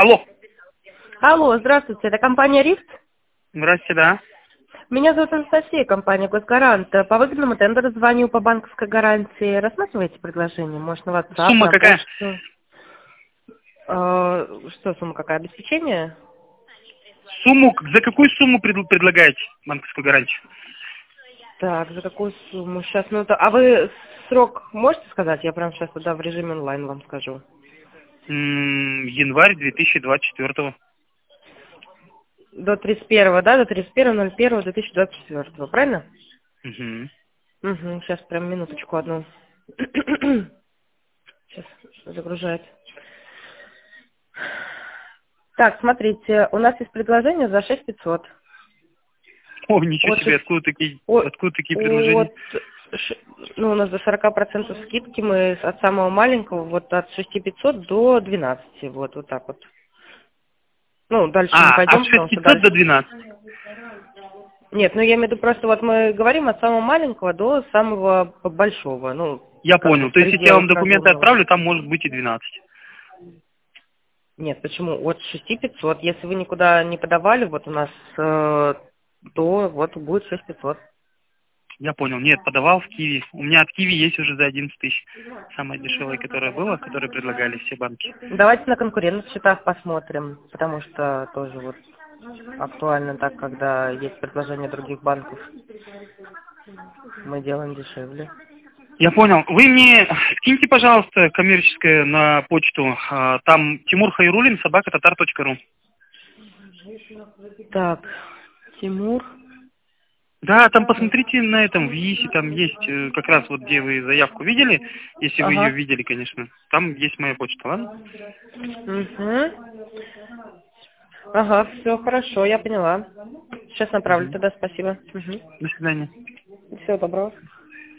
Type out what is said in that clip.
Алло. Алло, здравствуйте, это компания «Рифт». Здрасте, да. Меня зовут Анастасия, компания «Госгарант». По выгодному тендеру звоню по банковской гарантии. Рассматриваете предложение? Может, на WhatsApp, Сумма на какая? почту? Что сумма какая? Обеспечение? За какую сумму предлагаете банковскую гарантию? Так, за какую сумму? Сейчас, а вы срок можете сказать? Я прямо сейчас туда в режиме онлайн вам скажу. Январь 2024. До 31, да? До 31.01.2024, правильно? Угу. Угу, сейчас прям минуточку одну. Сейчас загружает. Так, смотрите, у нас есть предложение за 6500. О, ничего От, себе, шесть- от, откуда такие предложения? от ш- ну, у нас до 40% скидки мы от самого маленького, вот от 6500 до 12, вот так вот. Ну, дальше не От пойдем, потому что 6500 дальше... до 12. Нет, ну я имею в виду просто, вот мы говорим от самого маленького до самого большого, ну, Я как бы понял. в То есть, если я вам пределах документы разумного. отправлю, там может быть и 12. Нет, почему? От 6500. Если вы никуда не подавали, вот у нас, то вот будет 6500. Я понял. Нет, подавал в Киви. У меня от Киви есть уже за 11 тысяч. Самое дешевое, которое было, которое предлагали все банки. Давайте на конкурентных счетах посмотрим, потому что тоже вот актуально так, когда есть предложения других банков, мы делаем дешевле. Я понял. Вы мне скиньте, пожалуйста, коммерческое на почту. Там Тимур Хайрулин, собака-татар.ру. Так, Тимур. Да, там посмотрите на этом, в ЕИСе там есть как раз вот где вы заявку видели, если вы ее Ага. видели, конечно. Там есть моя почта, ладно? Угу. Ага, все хорошо, я поняла. Сейчас направлю Мгм. тогда, спасибо. До свидания. Всего доброго.